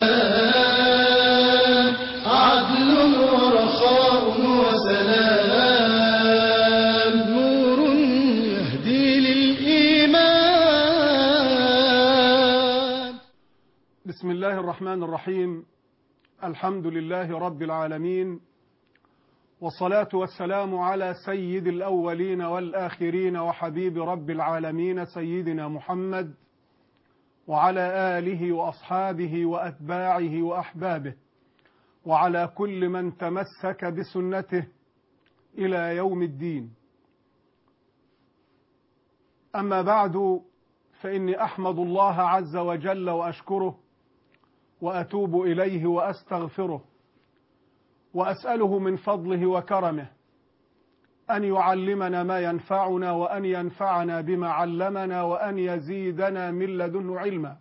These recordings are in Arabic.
عدل ورخاء وسلام، نور يهدي للإيمان. بسم الله الرحمن الرحيم. الحمد لله رب العالمين، والصلاة والسلام على سيد الأولين والآخرين وحبيب رب العالمين سيدنا محمد، وعلى آله وأصحابه وأتباعه وأحبابه، وعلى كل من تمسك بسنته إلى يوم الدين. أما بعد، فإني أحمد الله عز وجل وأشكره، وأتوب إليه وأستغفره، وأسأله من فضله وكرمه أن يعلمنا ما ينفعنا، وأن ينفعنا بما علمنا، وأن يزيدنا من لدنه علما.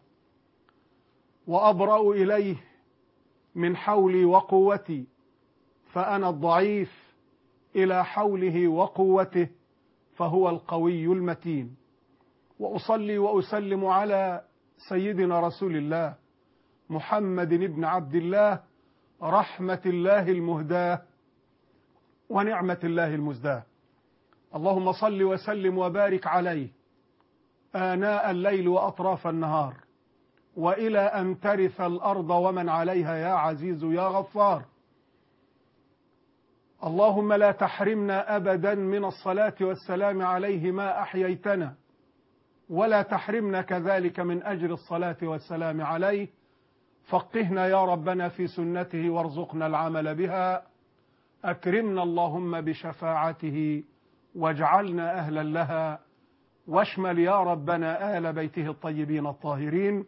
وأبرأ إليه من حولي وقوتي، فأنا الضعيف، إلى حوله وقوته فهو القوي المتين. وأصلي وأسلم على سيدنا رسول الله محمد بن عبد الله، رحمة الله المهداة ونعمة الله المزداة. اللهم صل وسلم وبارك عليه آناء الليل وأطراف النهار، وإلى أن ترث الأرض ومن عليها، يا عزيز يا غفار. اللهم لا تحرمنا أبدا من الصلاة والسلام عليه ما أحييتنا، ولا تحرمنا كذلك من أجر الصلاة والسلام عليه. فقهنا يا ربنا في سنته وارزقنا العمل بها. أكرمنا اللهم بشفاعته واجعلنا أهلا لها، واشمل يا ربنا آل بيته الطيبين الطاهرين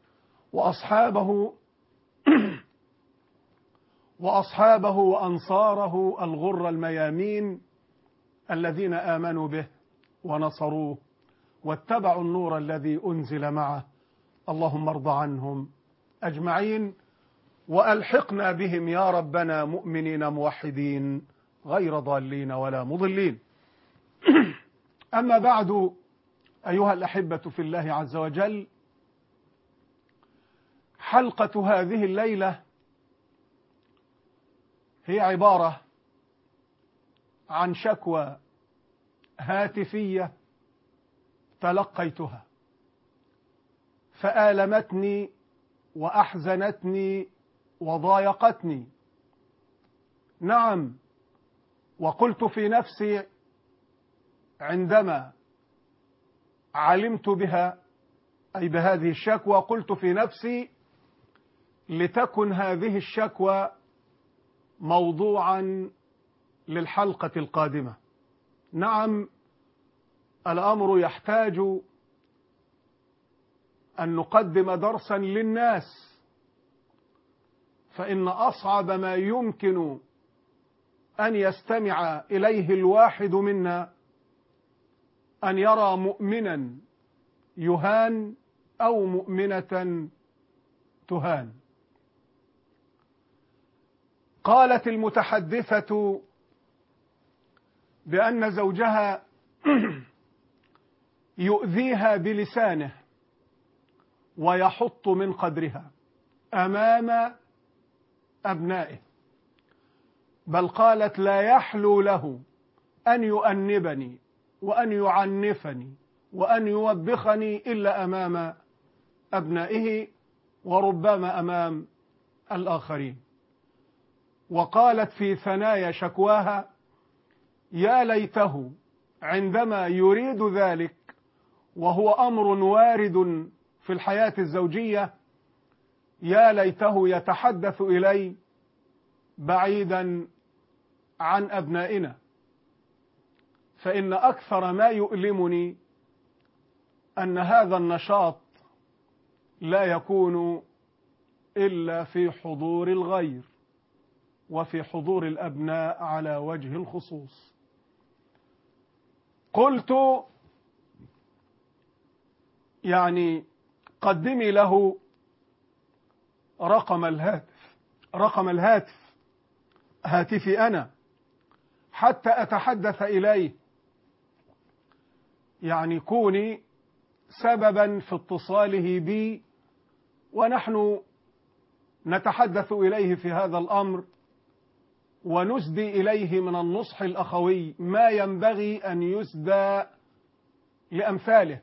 وأصحابه وأنصاره الغر الميامين الذين آمنوا به ونصروه واتبعوا النور الذي أنزل معه. اللهم ارض عنهم أجمعين، وألحقنا بهم يا ربنا مؤمنين موحدين غير ضالين ولا مضلين. أما بعد، أيها الأحبة في الله عز وجل، حلقة هذه الليلة هي عبارة عن شكوى هاتفية تلقيتها فآلمتني وأحزنتني وضايقتني. نعم، وقلت في نفسي عندما علمت بها، أي بهذه الشكوى، قلت في نفسي لتكن هذه الشكوى موضوعا للحلقة القادمة. نعم، الأمر يحتاج أن نقدم درسا للناس، فإن أصعب ما يمكن أن يستمع إليه الواحد منا أن يرى مؤمنا يهان أو مؤمنة تهان. قالت المتحدثة بأن زوجها يؤذيها بلسانه ويحط من قدرها أمام أبنائه، بل قالت لا يحلو له أن يؤنبني وأن يعنفني وأن يوبخني إلا أمام أبنائه، وربما أمام الآخرين. وقالت في ثنايا شكواها يا ليته عندما يريد ذلك، وهو أمر وارد في الحياة الزوجية، يا ليته يتحدث إلي بعيدا عن أبنائنا، فإن أكثر ما يؤلمني أن هذا النشاط لا يكون إلا في حضور الغير وفي حضور الأبناء على وجه الخصوص. قلت يعني قدمي له رقم الهاتف هاتفي أنا حتى أتحدث إليه، يعني كوني سببا في اتصاله بي، ونحن نتحدث إليه في هذا الأمر ونسدي إليه من النصح الأخوي ما ينبغي أن يسدى لأمثاله.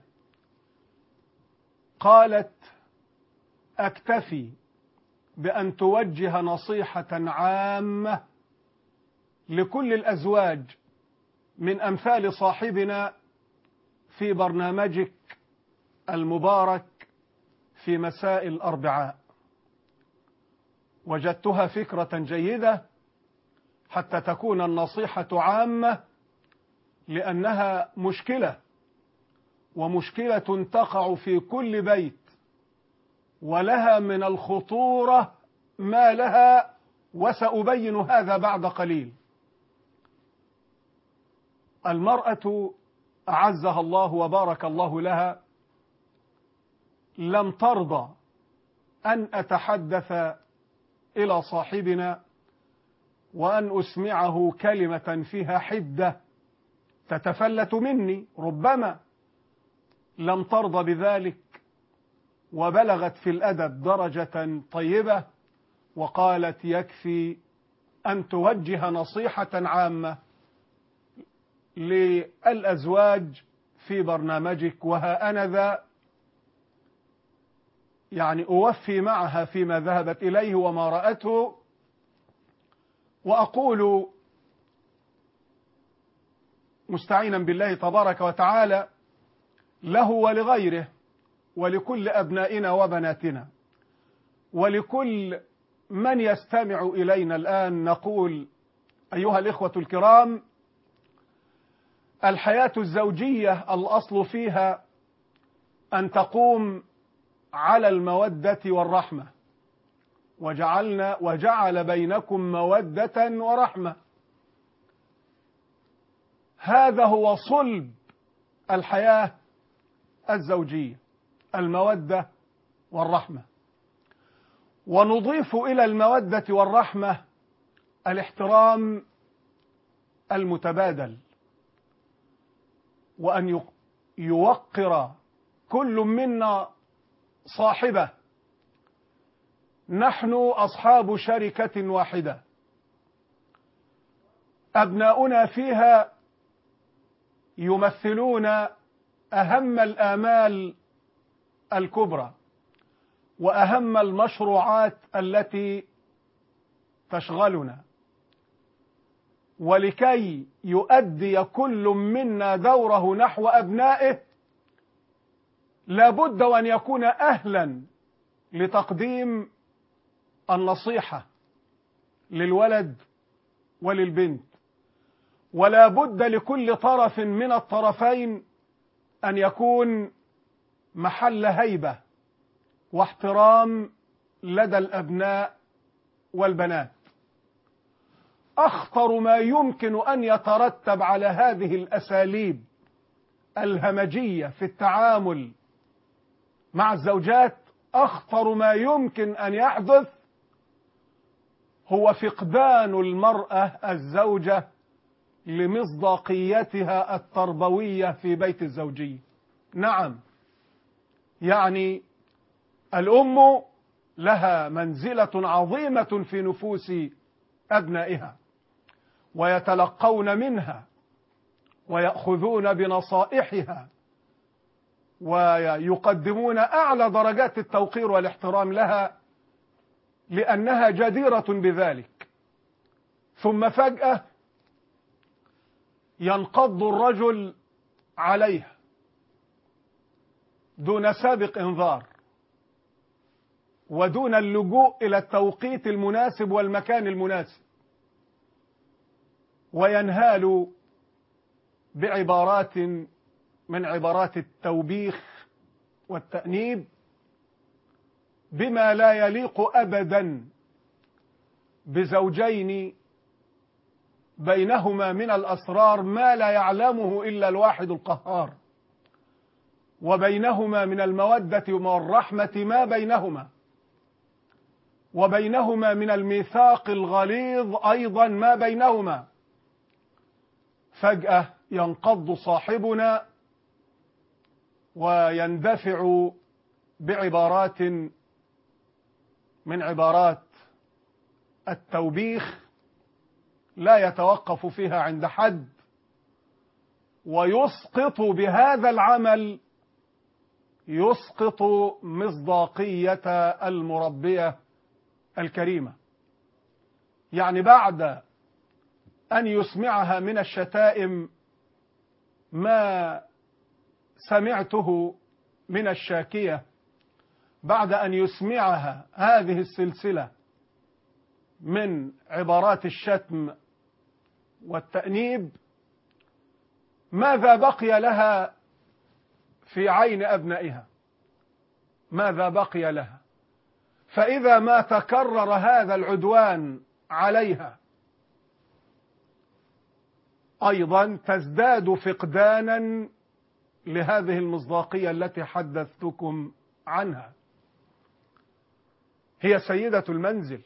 قالت: أكتفي بأن توجه نصيحة عامة لكل الأزواج من أمثال صاحبنا في برنامجك المبارك في مساء الأربعاء. وجدتها فكرة جيدة حتى تكون النصيحة عامة، لأنها مشكلة، ومشكلة تقع في كل بيت، ولها من الخطورة ما لها، وسأبين هذا بعد قليل. المرأة أعزها الله وبارك الله لها لم ترضى أن أتحدث إلى صاحبنا وأن أسمعه كلمة فيها حدة تتفلت مني، ربما لم ترضى بذلك، وبلغت في الأدب درجة طيبة وقالت: يكفي أن توجه نصيحة عامة للأزواج في برنامجك. وها أنا ذا يعني أوفي معها فيما ذهبت إليه وما رأته، وأقول مستعينا بالله تبارك وتعالى له ولغيره ولكل أبنائنا وبناتنا ولكل من يستمع إلينا الآن، نقول: أيها الإخوة الكرام، الحياة الزوجية الأصل فيها أن تقوم على المودة والرحمة، وجعل بينكم مودة ورحمة. هذا هو صلب الحياة الزوجية، المودة والرحمة. ونضيف إلى المودة والرحمة الاحترام المتبادل، وأن يوقر كل منا صاحبه. نحن أصحاب شركة واحدة، أبناؤنا فيها يمثلون أهم الآمال الكبرى وأهم المشروعات التي تشغلنا. ولكي يؤدي كل منا دوره نحو أبنائه لابد وأن يكون أهلا لتقديم النصيحة للولد وللبنت، ولا بد لكل طرف من الطرفين أن يكون محل هيبة واحترام لدى الأبناء والبنات. أخطر ما يمكن أن يترتب على هذه الأساليب الهمجية في التعامل مع الزوجات، أخطر ما يمكن أن يحدث هو فقدان المرأة الزوجة لمصداقيتها التربوية في بيت الزوجية. نعم، يعني الأم لها منزلة عظيمة في نفوس أبنائها، ويتلقون منها ويأخذون بنصائحها ويقدمون أعلى درجات التوقير والاحترام لها لأنها جديرة بذلك. ثم فجأة ينقض الرجل عليها دون سابق إنذار ودون اللجوء إلى التوقيت المناسب والمكان المناسب، وينهال بعبارات من عبارات التوبيخ والتأنيب بما لا يليق أبدا بزوجين بينهما من الأسرار ما لا يعلمه إلا الواحد القهار، وبينهما من المودة والرحمة ما بينهما، وبينهما من الميثاق الغليظ أيضا ما بينهما. فجأة ينقض صاحبنا ويندفع بعبارات من عبارات التوبيخ لا يتوقف فيها عند حد، ويسقط بهذا العمل يسقط مصداقية المربية الكريمة. يعني بعد أن يسمعها من الشتائم ما سمعته من الشاكية، بعد أن يسمعها هذه السلسلة من عبارات الشتم والتأنيب، ماذا بقي لها في عين أبنائها؟ ماذا بقي لها؟ فإذا ما تكرر هذا العدوان عليها أيضا تزداد فقدانا لهذه المصداقية التي حدثتكم عنها. هي سيدة المنزل،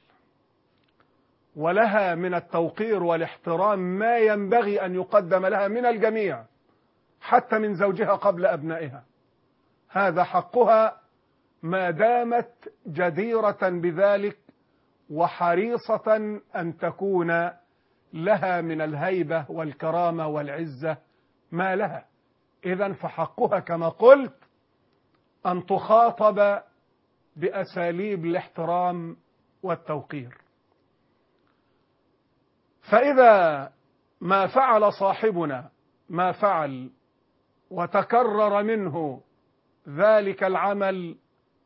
ولها من التوقير والاحترام ما ينبغي أن يقدم لها من الجميع، حتى من زوجها قبل أبنائها. هذا حقها ما دامت جديرة بذلك وحريصة أن تكون لها من الهيبة والكرامة والعزة ما لها. إذن فحقها كما قلت أن تخاطب بأساليب الاحترام والتوقير. فإذا ما فعل صاحبنا ما فعل وتكرر منه ذلك العمل،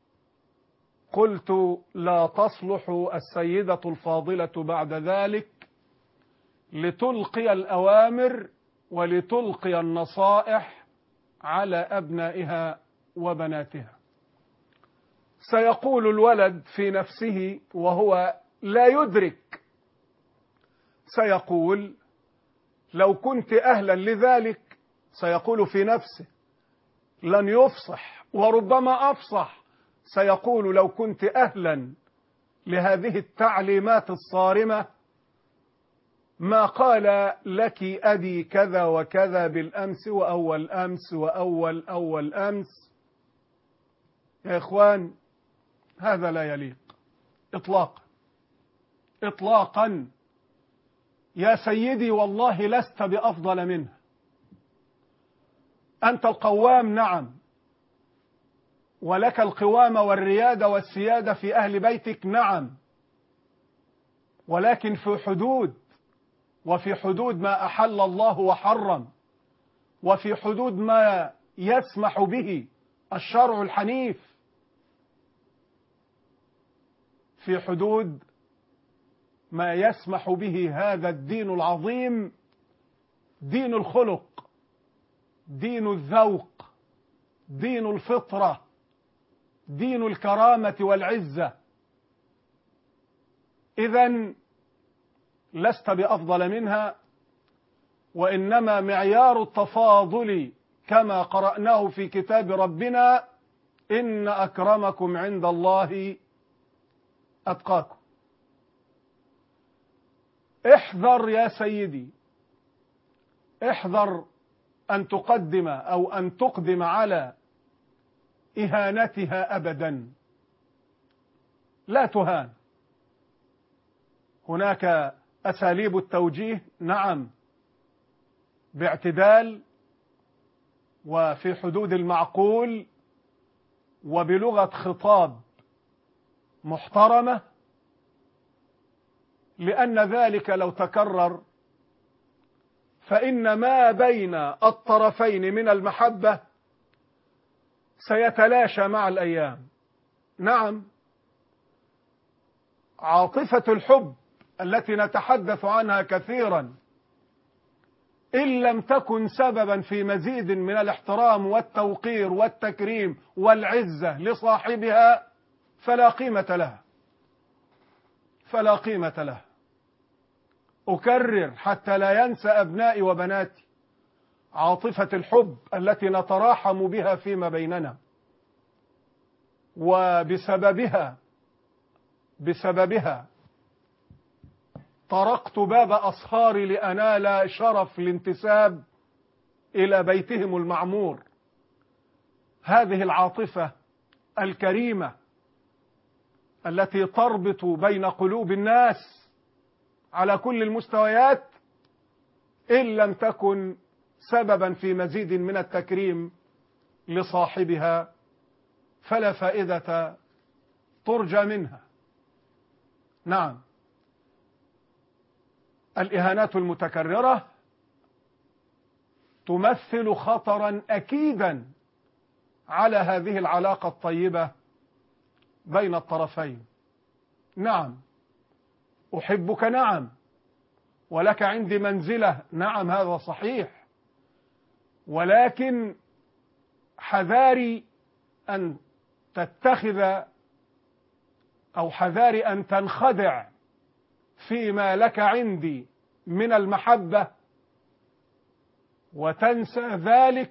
قلت لا تصلح السيدة الفاضلة بعد ذلك لتلقي الأوامر ولتلقي النصائح على أبنائها وبناتها. سيقول الولد في نفسه وهو لا يدرك، سيقول لو كنت أهلا لذلك، سيقول في نفسه لن يفصح وربما أفصح، سيقول لو كنت أهلا لهذه التعليمات الصارمة ما قال لك أبي كذا وكذا بالأمس وأول أمس وأول أمس. يا إخوان، هذا لا يليق إطلاقا إطلاقا. يا سيدي والله لست بأفضل منه، أنت القوام نعم، ولك القوامة والريادة والسيادة في أهل بيتك نعم، ولكن في حدود، وفي حدود ما أحل الله وحرم، وفي حدود ما يسمح به الشرع الحنيف، في حدود ما يسمح به هذا الدين العظيم، دين الخلق، دين الذوق، دين الفطرة، دين الكرامة والعزة. إذن لست بأفضل منها، وإنما معيار التفاضل كما قرأناه في كتاب ربنا إن أكرمكم عند الله أتقاكم. احذر يا سيدي، احذر أن تقدم أو أن تقدم على إهانتها أبدا. لا تهان. هناك أساليب التوجيه نعم باعتدال وفي حدود المعقول وبلغة خطاب محترمة، لأن ذلك لو تكرر فإن ما بين الطرفين من المحبة سيتلاشى مع الأيام. نعم، عاطفة الحب التي نتحدث عنها كثيرا إن لم تكن سببا في مزيد من الاحترام والتوقير والتكريم والعزة لصاحبها فلا قيمة لها، فلا قيمة لها. أكرر حتى لا ينسى أبنائي وبناتي، عاطفة الحب التي نتراحم بها فيما بيننا، وبسببها طرقت باب أصهاري لأنال شرف الانتساب إلى بيتهم المعمور. هذه العاطفة الكريمة التي تربط بين قلوب الناس على كل المستويات إن لم تكن سببا في مزيد من التكريم لصاحبها فلا فائدة ترجى منها. نعم، الإهانات المتكررة تمثل خطرا أكيدا على هذه العلاقة الطيبة بين الطرفين. نعم، أحبك، نعم، ولك عندي منزلة، نعم، هذا صحيح، ولكن حذاري أن تتخذ أو حذاري أن تنخدع فيما لك عندي من المحبة وتنسى ذلك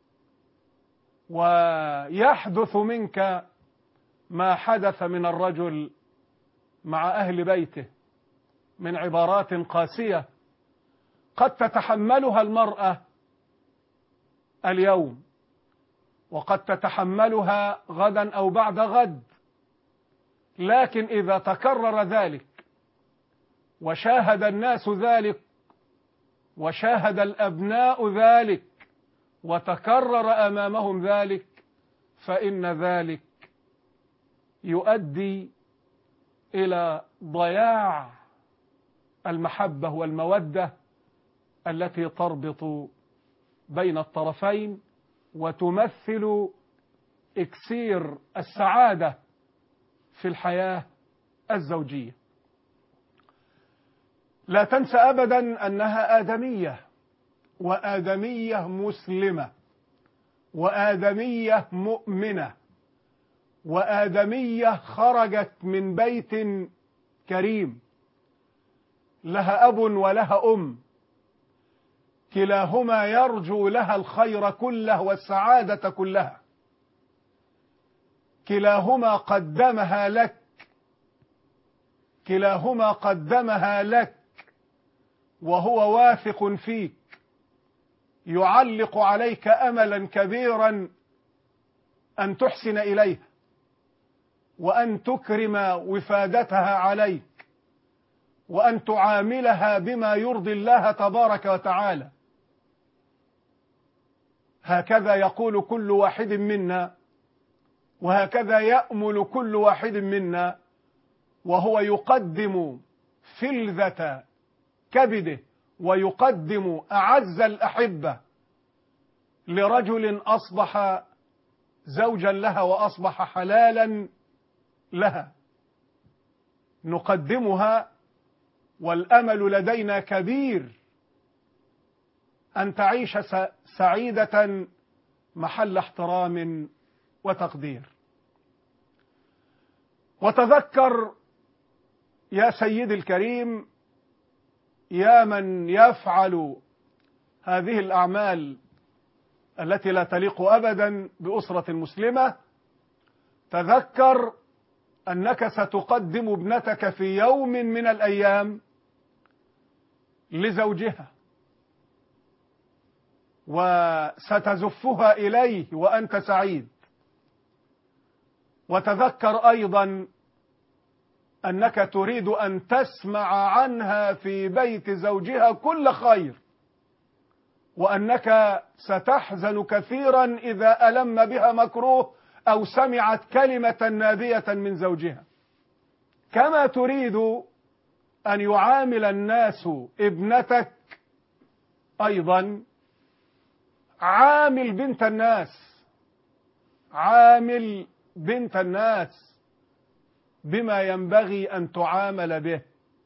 ويحدث منك ما حدث من الرجل مع أهل بيته من عبارات قاسية قد تتحملها المرأة اليوم وقد تتحملها غدا أو بعد غد، لكن إذا تكرر ذلك وشاهد الناس ذلك وشاهد الأبناء ذلك وتكرر أمامهم ذلك فإن ذلك يؤدي إلى ضياع المحبة والمودة التي تربط بين الطرفين وتمثل إكسير السعادة في الحياة الزوجية. لا تنسى أبدا أنها آدمية، وآدمية مسلمة، وآدمية مؤمنة، وآدمية خرجت من بيت كريم لها أب ولها أم، كلاهما يرجو لها الخير كله والسعادة كلها، كلاهما قدمها لك، كلاهما قدمها لك وهو واثق فيك، يعلق عليك أملا كبيرا أن تحسن إليها وأن تكرم وفادتها عليك وأن تعاملها بما يرضي الله تبارك وتعالى. هكذا يقول كل واحد منا، وهكذا يأمل كل واحد منا، وهو يقدم فلذة كبده ويقدم أعز الأحبة لرجل أصبح زوجا لها وأصبح حلالا لها، نقدمها والأمل لدينا كبير أن تعيش سعيدة محل احترام وتقدير. وتذكر يا سيدي الكريم، يا من يفعل هذه الأعمال التي لا تليق أبدا بأسرة مسلمة، تذكر أنك ستقدم ابنتك في يوم من الأيام لزوجها وستزفها إليه وأنت سعيد. وتذكر أيضا أنك تريد أن تسمع عنها في بيت زوجها كل خير، وأنك ستحزن كثيرا إذا ألم بها مكروه أو سمعت كلمة نابية من زوجها، كما تريد أن يعامل الناس ابنتك أيضا. عامل بنت الناس، عامل بنت الناس بما ينبغي أن تعامل به.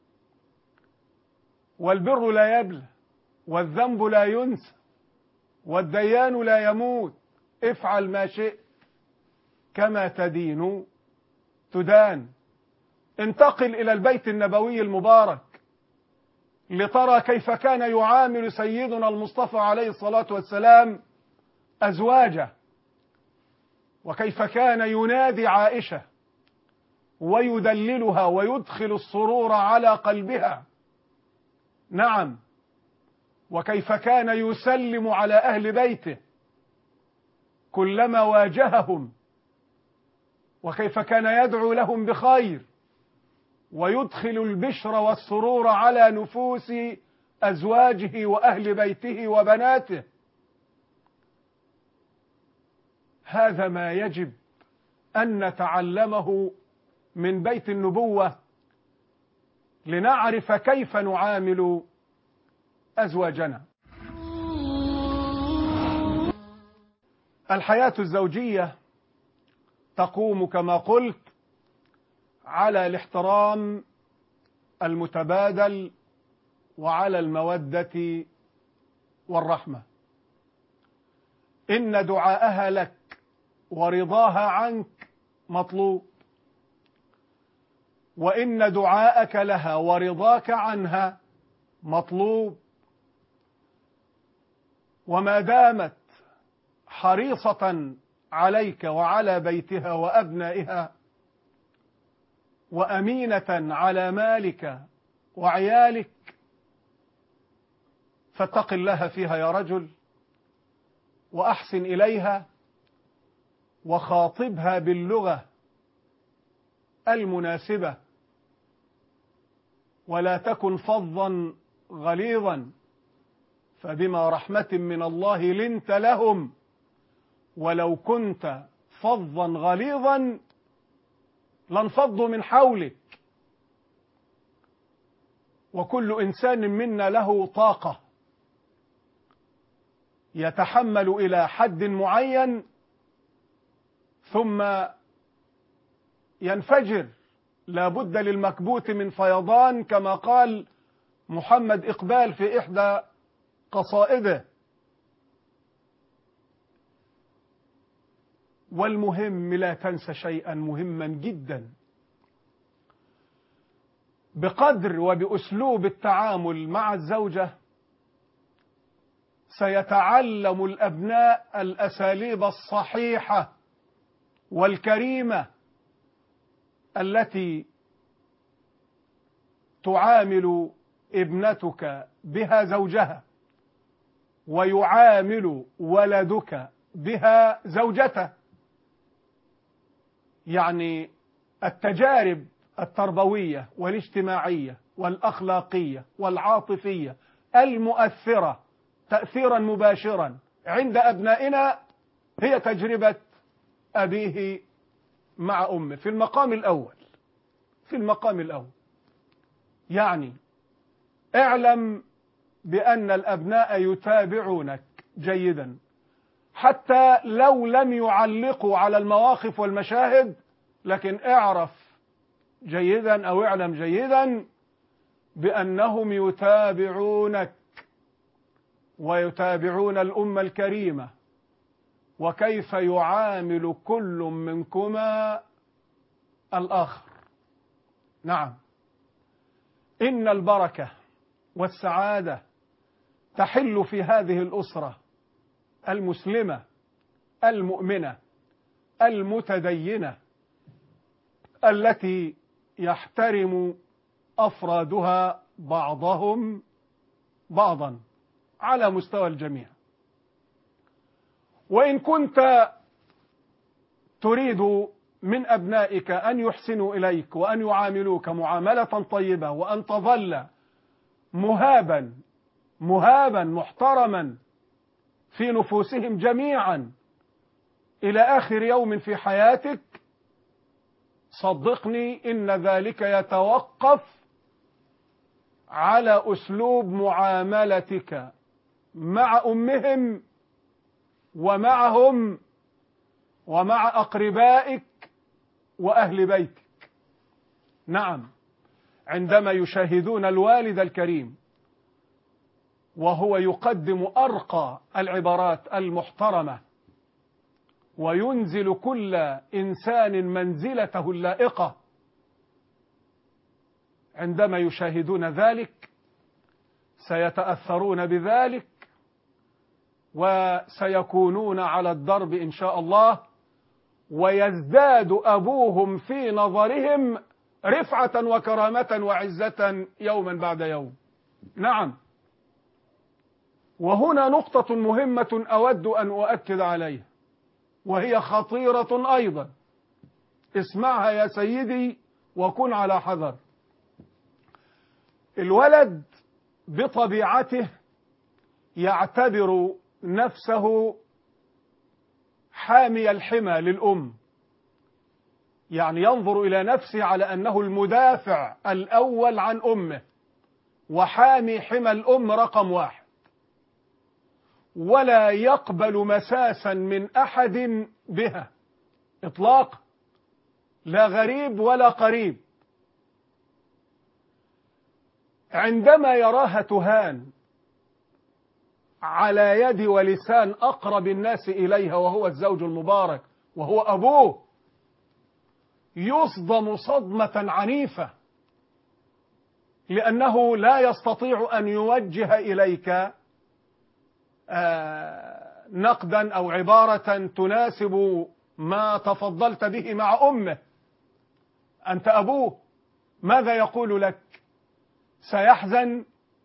والبر لا يبلى، والذنب لا ينسى، والديان لا يموت. افعل ما شئت، كما تدين تدان. انتقل إلى البيت النبوي المبارك لترى كيف كان يعامل سيدنا المصطفى عليه الصلاة والسلام أزواجه، وكيف كان ينادي عائشة ويدللها ويدخل السرور على قلبها. نعم، وكيف كان يسلم على أهل بيته كلما واجههم وكيف كان يدعو لهم بخير ويدخل البشر والسرور على نفوس أزواجه وأهل بيته وبناته. هذا ما يجب أن نتعلمه من بيت النبوة لنعرف كيف نعامل أزواجنا. الحياة الزوجية تقوم كما قلت على الاحترام المتبادل وعلى المودة والرحمة. إن دعاءها لك ورضاها عنك مطلوب، وإن دعاءك لها ورضاك عنها مطلوب. وما دامت حريصة عليك وعلى بيتها وأبنائها وأمينة على مالك وعيالك فاتق الله فيها يا رجل، وأحسن إليها وخاطبها باللغة المناسبة، ولا تكن فظا غليظا، فبما رحمة من الله لنت لهم، ولو كنت فظا غليظا لانفضوا من حولك. وكل إنسان منا له طاقة يتحمل إلى حد معين ثم ينفجر، لا بد للمكبوت من فيضان، كما قال محمد إقبال في إحدى قصائده. والمهم لا تنسى شيئا مهما جدا، بقدر وبأسلوب التعامل مع الزوجة سيتعلم الأبناء الأساليب الصحيحة والكريمة التي تعامل ابنتك بها زوجها، ويعامل ولدك بها زوجته. يعني التجارب التربوية والاجتماعية والأخلاقية والعاطفية المؤثرة تأثيرا مباشرا عند أبنائنا هي تجربة أبيه مع أمه في المقام الأول. يعني اعلم بأن الأبناء يتابعونك جيدا، حتى لو لم يعلقوا على المواقف والمشاهد، لكن اعرف جيدا أو اعلم جيدا بأنهم يتابعونك ويتابعون الأمة الكريمة، وكيف يعامل كل منكما الآخر. نعم، إن البركة والسعادة تحل في هذه الأسرة المسلمة المؤمنة المتدينة التي يحترم أفرادها بعضهم بعضا على مستوى الجميع. وإن كنت تريد من أبنائك أن يحسنوا إليك وأن يعاملوك معاملة طيبة، وأن تظل مهابا محترما في نفوسهم جميعا إلى آخر يوم في حياتك، صدقني إن ذلك يتوقف على أسلوب معاملتك مع أمهم ومعهم ومع أقربائك وأهل بيتك. نعم، عندما يشاهدون الوالد الكريم وهو يقدم أرقى العبارات المحترمة وينزل كل إنسان منزلته اللائقة، عندما يشاهدون ذلك سيتأثرون بذلك وسيكونون على الدرب إن شاء الله، ويزداد أبوهم في نظرهم رفعة وكرامة وعزة يوما بعد يوم. نعم، وهنا نقطة مهمة أود أن أؤكد عليها، وهي خطيرة أيضا. اسمعها يا سيدي وكن على حذر. الولد بطبيعته يعتبر نفسه حامي الحمى للأم، يعني ينظر إلى نفسه على أنه المدافع الأول عن أمه وحامي حمى الأم رقم واحد، ولا يقبل مساسا من أحد بها إطلاقا، لا غريب ولا قريب. عندما يراها تهان على يد ولسان أقرب الناس إليها وهو الزوج المبارك وهو أبوه، يصدم صدمة عنيفة، لأنه لا يستطيع أن يوجه إليك نقدا أو عبارة تناسب ما تفضلت به مع أمه. أنت أبوه، ماذا يقول لك؟ سيحزن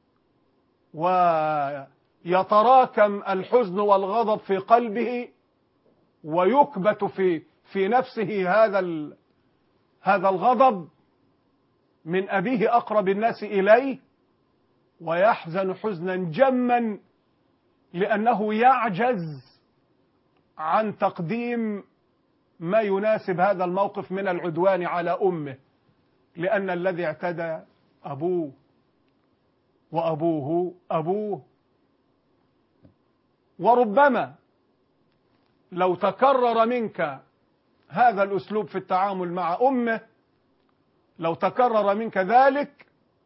ويتراكم الحزن والغضب في قلبه ويكبت في نفسه هذا الغضب من أبيه أقرب الناس إليه، ويحزن حزنا جما لأنه يعجز عن تقديم ما يناسب هذا الموقف من العدوان على أمه، لأن الذي اعتدى أبوه وأبوه أبوه. وربما لو تكرر منك هذا الأسلوب في التعامل مع أمه، لو تكرر منك ذلك،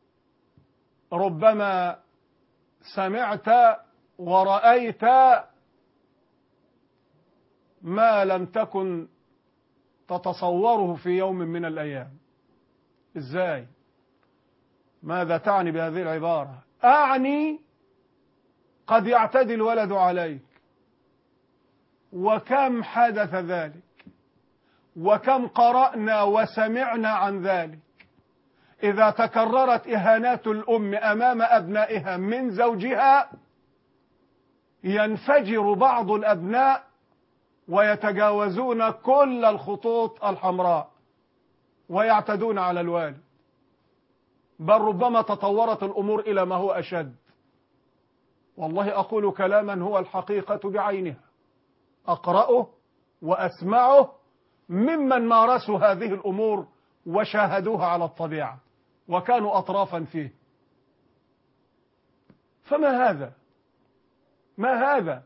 ربما سمعت ورأيت ما لم تكن تتصوره في يوم من الأيام. إزاي؟ ماذا تعني بهذه العبارة؟ أعني قد يعتدي الولد عليك، وكم حدث ذلك، وكم قرأنا وسمعنا عن ذلك. إذا تكررت إهانات الأم أمام أبنائها من زوجها، ينفجر بعض الأبناء ويتجاوزون كل الخطوط الحمراء ويعتدون على الوالد، بل ربما تطورت الأمور إلى ما هو أشد. والله أقول كلاما هو الحقيقة بعينها، أقرأه وأسمعه ممن مارسوا هذه الأمور وشاهدوها على الطبيعة وكانوا أطرافا فيه. فما هذا؟ ما هذا؟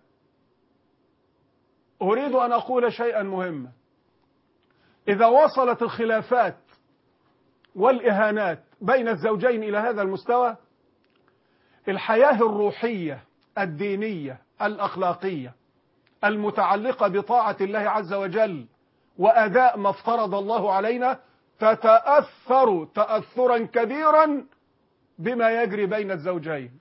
أريد أن أقول شيئا مهما. إذا وصلت الخلافات والإهانات بين الزوجين إلى هذا المستوى، الحياة الروحية الدينية الأخلاقية المتعلقة بطاعة الله عز وجل وأداء ما افترض الله علينا تتأثر تأثرا كبيرا بما يجري بين الزوجين.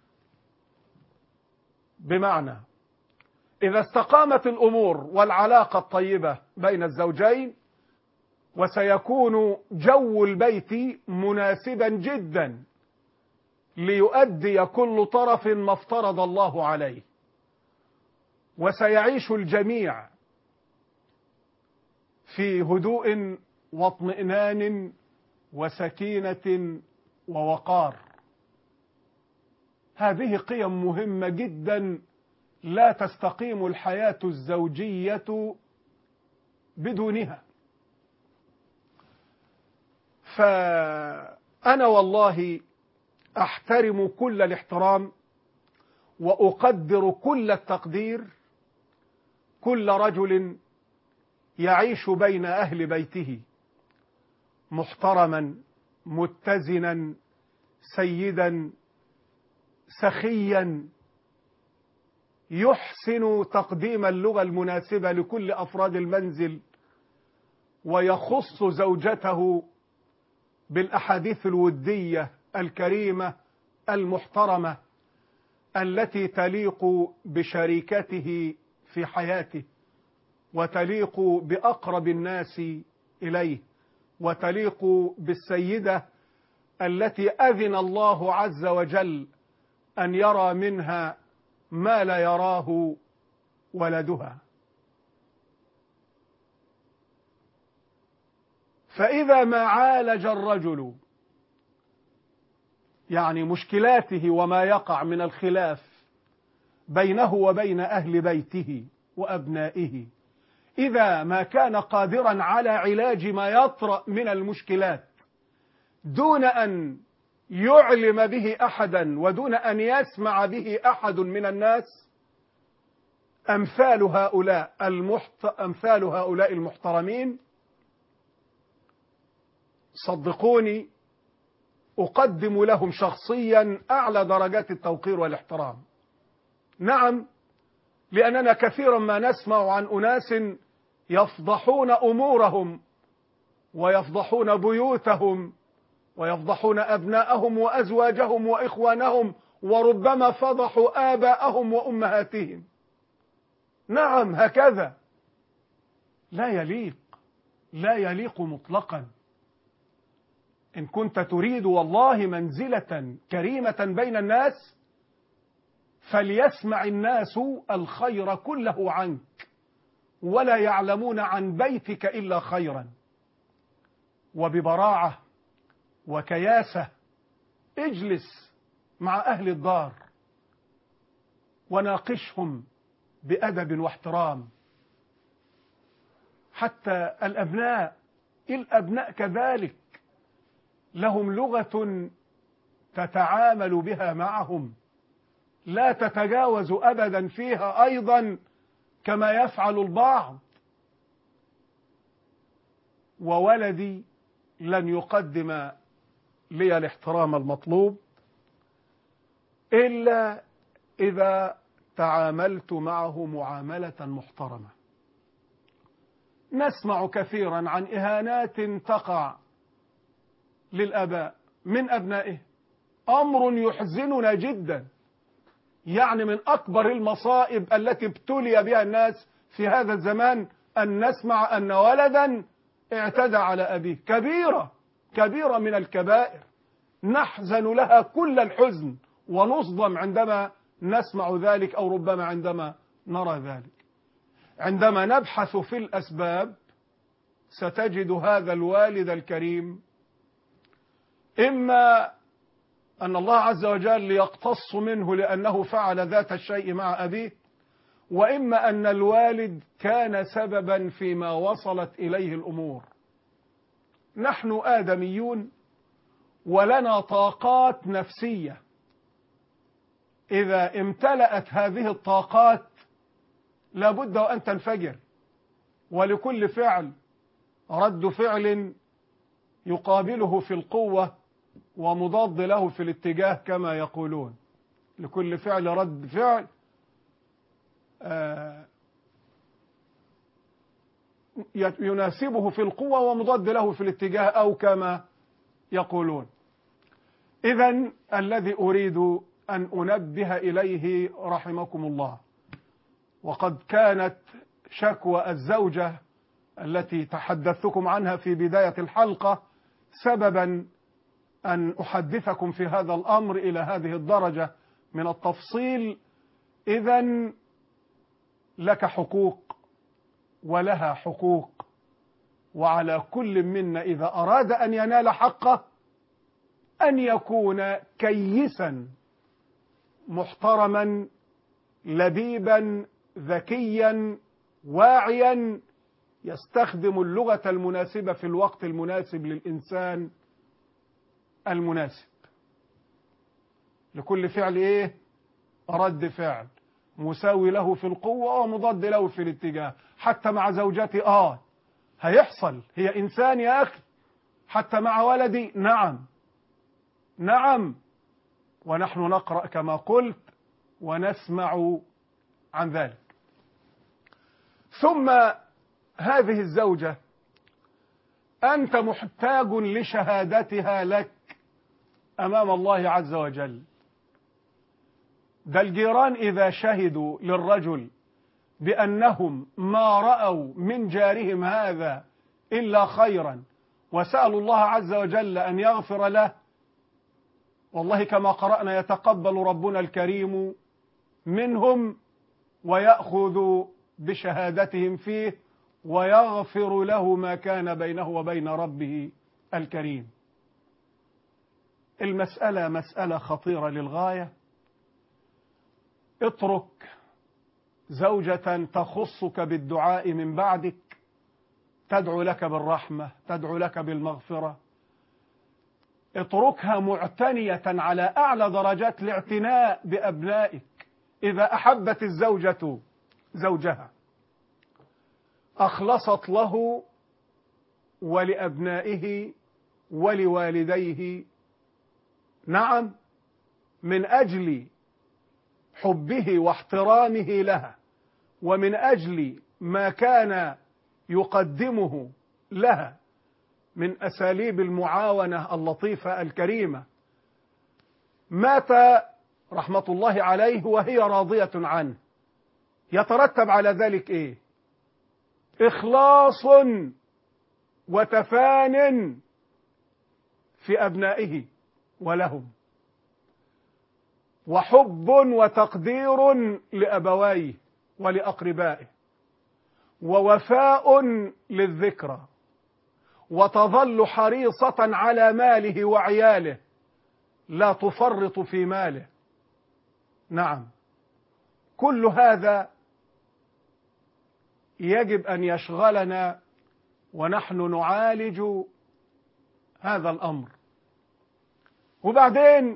بمعنى إذا استقامت الأمور والعلاقة الطيبة بين الزوجين، وسيكون جو البيت مناسبا جدا ليؤدي كل طرف ما افترض الله عليه، وسيعيش الجميع في هدوء واطمئنان وسكينة ووقار. هذه قيم مهمة جدا لا تستقيم الحياة الزوجية بدونها. فأنا والله أحترم كل الاحترام وأقدر كل التقدير كل رجل يعيش بين أهل بيته محترما متزنا سيدا سخيا، يحسن تقديم اللغة المناسبة لكل أفراد المنزل، ويخص زوجته بالأحاديث الودية الكريمة المحترمة التي تليق بشريكته في حياته، وتليق بأقرب الناس إليه، وتليق بالسيدة التي أذن الله عز وجل أن يرى منها ما لا يراه ولدها. فإذا ما عالج الرجل يعني مشكلاته وما يقع من الخلاف بينه وبين أهل بيته وأبنائه، إذا ما كان قادرا على علاج ما يطرأ من المشكلات دون أن يعلم به أحدا ودون أن يسمع به أحد من الناس، أمثال هؤلاء المحترمين صدقوني أقدم لهم شخصيا أعلى درجات التوقير والاحترام. نعم، لأننا كثيرا ما نسمع عن أناس يفضحون أمورهم ويفضحون بيوتهم ويفضحون أبناءهم وأزواجهم وإخوانهم، وربما فضحوا آباءهم وأمهاتهم. نعم هكذا لا يليق مطلقا. إن كنت تريد والله منزلة كريمة بين الناس فليسمع الناس الخير كله عنك ولا يعلمون عن بيتك إلا خيرا. وببراعة وكياسة اجلس مع أهل الدار وناقشهم بأدب واحترام. حتى الأبناء كذلك لهم لغة تتعامل بها معهم لا تتجاوز أبدا فيها أيضا كما يفعل البعض. وولدي لن يقدم لي الاحترام المطلوب إلا إذا تعاملت معه معاملة محترمة. نسمع كثيرا عن إهانات تقع للآباء من أبنائه، أمر يحزننا جدا. يعني من أكبر المصائب التي ابتلي بها الناس في هذا الزمان أن نسمع أن ولدا اعتدى على أبيه. كبيرة من الكبائر نحزن لها كل الحزن ونصدم عندما نسمع ذلك أو ربما عندما نرى ذلك. عندما نبحث في الأسباب ستجد هذا الوالد الكريم إما أن الله عز وجل يقتص منه لأنه فعل ذات الشيء مع أبيه، وإما أن الوالد كان سببا فيما وصلت إليه الأمور. نحن آدميون ولنا طاقات نفسية، إذا امتلأت هذه الطاقات لابد وأن تنفجر، ولكل فعل رد فعل يقابله في القوة ومضاد له في الاتجاه كما يقولون. لكل فعل رد فعل يناسبه في القوة ومضاد له في الاتجاه أو كما يقولون. إذن الذي أريد أن أنبه إليه رحمكم الله، وقد كانت شكوى الزوجة التي تحدثتكم عنها في بداية الحلقة سببا أن أحدثكم في هذا الأمر إلى هذه الدرجة من التفصيل. إذن لك حقوق ولها حقوق، وعلى كل منا إذا أراد أن ينال حقه أن يكون كيسا محترما لبيبا ذكيا واعيا، يستخدم اللغة المناسبة في الوقت المناسب للإنسان المناسب. لكل فعل رد فعل مساوي له في القوة ومضاد له في الاتجاه. حتى مع زوجتي هيحصل، هي إنسان يا أخي. حتى مع ولدي نعم، ونحن نقرأ كما قلت ونسمع عن ذلك. ثم هذه الزوجة أنت محتاج لشهادتها لك أمام الله عز وجل. ده الجيران إذا شهدوا للرجل بأنهم ما رأوا من جارهم هذا إلا خيرا وسألوا الله عز وجل أن يغفر له، والله كما قرأنا يتقبل ربنا الكريم منهم ويأخذ بشهادتهم فيه ويغفر له ما كان بينه وبين ربه الكريم. المسألة مسألة خطيرة للغاية. اترك زوجة تخصك بالدعاء من بعدك، تدعو لك بالرحمة، تدعو لك بالمغفرة. اتركها معتنية على أعلى درجات الاعتناء بأبنائك. إذا أحبت الزوجة زوجها أخلصت له ولأبنائه ولوالديه، نعم، من أجل حبه واحترامه لها، ومن أجل ما كان يقدمه لها من أساليب المعاونة اللطيفة الكريمة. مات رحمة الله عليه وهي راضية عنه، يترتب على ذلك إيه؟ إخلاص وتفان في أبنائه ولهم، وحب وتقدير لأبويه ولأقربائه، ووفاء للذكرى، وتظل حريصة على ماله وعياله، لا تفرط في ماله. نعم، كل هذا يجب أن يشغلنا ونحن نعالج هذا الأمر. وبعدين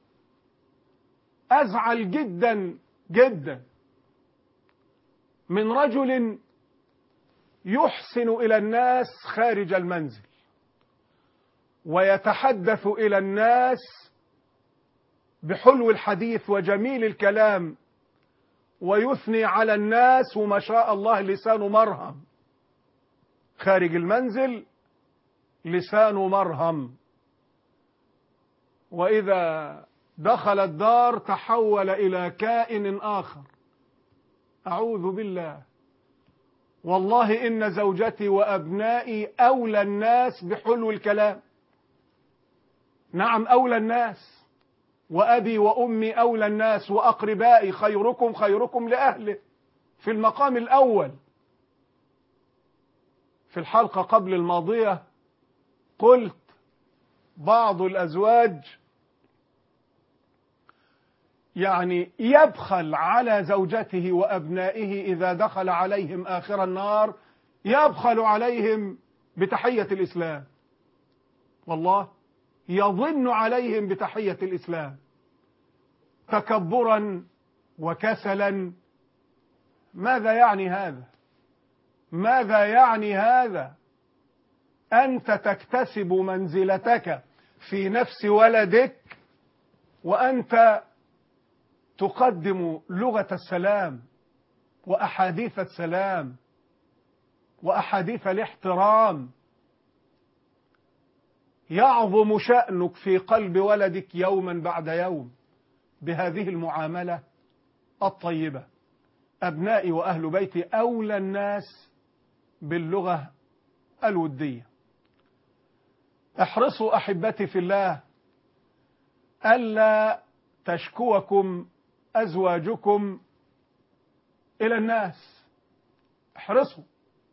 أزعل جدا جدا من رجل يحسن إلى الناس خارج المنزل، ويتحدث إلى الناس بحلو الحديث وجميل الكلام، ويثني على الناس، وما شاء الله لسانه مرهم. خارج المنزل لسانه مرهم، وإذا دخل الدار تحول إلى كائن آخر. أعوذ بالله. والله إن زوجتي وأبنائي أولى الناس بحلو الكلام. نعم، أولى الناس، وأبي وأمي أولى الناس، وأقربائي. خيركم خيركم لأهله في المقام الأول. في الحلقة قبل الماضية قلت بعض الأزواج يعني يبخل على زوجته وأبنائه إذا دخل عليهم آخر النهار، يبخل عليهم بتحية الإسلام. والله يظن عليهم بتحية الإسلام تكبرا وكسلا. ماذا يعني هذا؟ ماذا يعني هذا؟ أنت تكتسب منزلتك في نفس ولدك وأنت تقدم لغة السلام وأحاديث السلام وأحاديث الاحترام. يعظم شأنك في قلب ولدك يوما بعد يوم بهذه المعاملة الطيبة. أبنائي وأهل بيتي أولى الناس باللغة الودية. احرصوا أحبتي في الله ألا تشكوكم أزواجكم إلى الناس. احرصوا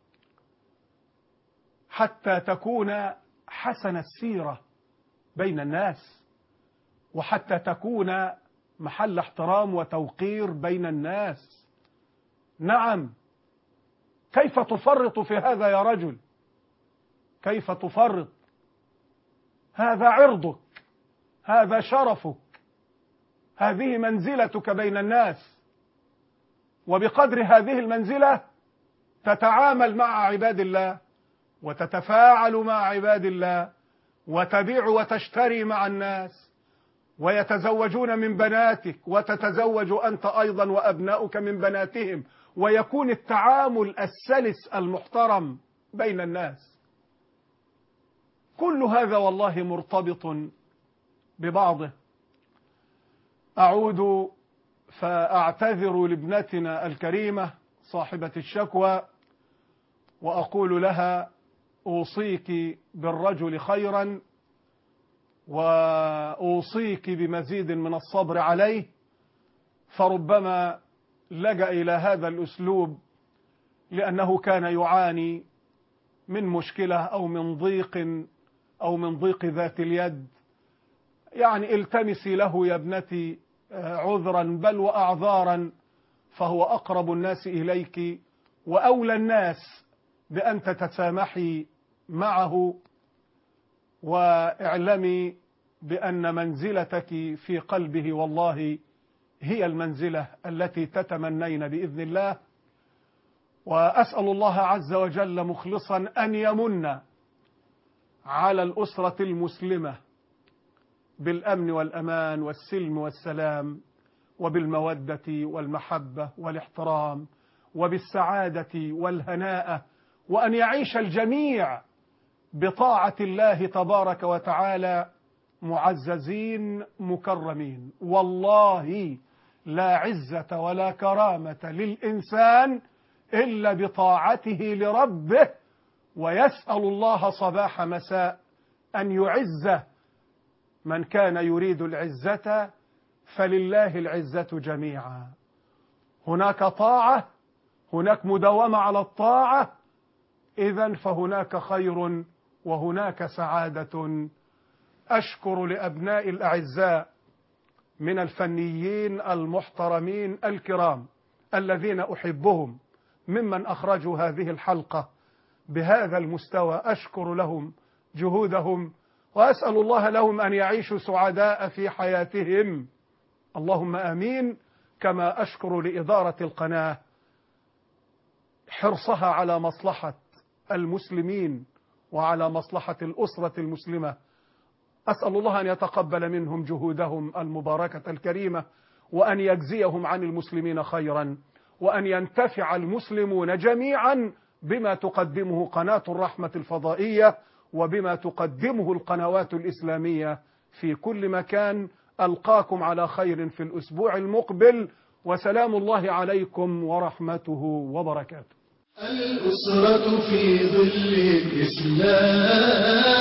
حتى تكون حسن السيرة بين الناس، وحتى تكون محل احترام وتوقير بين الناس. نعم، كيف تفرط في هذا يا رجل؟ كيف تفرط؟ هذا عرضك، هذا شرفك، هذه منزلتك بين الناس، وبقدر هذه المنزلة تتعامل مع عباد الله، وتتفاعل مع عباد الله، وتبيع وتشتري مع الناس، ويتزوجون من بناتك، وتتزوج أنت أيضا وأبناؤك من بناتهم، ويكون التعامل السلس المحترم بين الناس. كل هذا والله مرتبط ببعضه. أعود فأعتذر لابنتنا الكريمة صاحبة الشكوى وأقول لها: أوصيك بالرجل خيرا، وأوصيك بمزيد من الصبر عليه، فربما لجأ إلى هذا الأسلوب لأنه كان يعاني من مشكلة أو من ضيق ذات اليد. يعني التمسي له يا ابنتي عذرا بل وأعذارا، فهو أقرب الناس إليك وأولى الناس بأن تتسامحي معه، واعلمي بأن منزلتك في قلبه والله هي المنزلة التي تتمنين بإذن الله. وأسأل الله عز وجل مخلصا أن يمن على الأسرة المسلمة بالأمن والأمان والسلم والسلام وبالمودة والمحبة والاحترام وبالسعادة والهناء، وأن يعيش الجميع بطاعة الله تبارك وتعالى معززين مكرمين. والله لا عزة ولا كرامة للإنسان إلا بطاعته لربه، ويسأل الله صباح مساء أن يعز من كان يريد العزة، فلله العزة جميعا. هناك طاعة، هناك مداومة على الطاعة، إذن فهناك خير وهناك سعادة. أشكر لأبناء الأعزاء من الفنيين المحترمين الكرام الذين أحبهم ممن أخرجوا هذه الحلقة بهذا المستوى، أشكر لهم جهودهم وأسأل الله لهم أن يعيشوا سعداء في حياتهم، اللهم آمين. كما أشكر لإدارة القناة حرصها على مصلحة المسلمين وعلى مصلحة الأسرة المسلمة. أسأل الله أن يتقبل منهم جهودهم المباركة الكريمة، وأن يجزيهم عن المسلمين خيرا، وأن ينتفع المسلمون جميعا بما تقدمه قناة الرحمة الفضائية وبما تقدمه القنوات الإسلامية في كل مكان. ألقاكم على خير في الأسبوع المقبل، وسلام الله عليكم ورحمته وبركاته. الأسرة في ظل الإسلام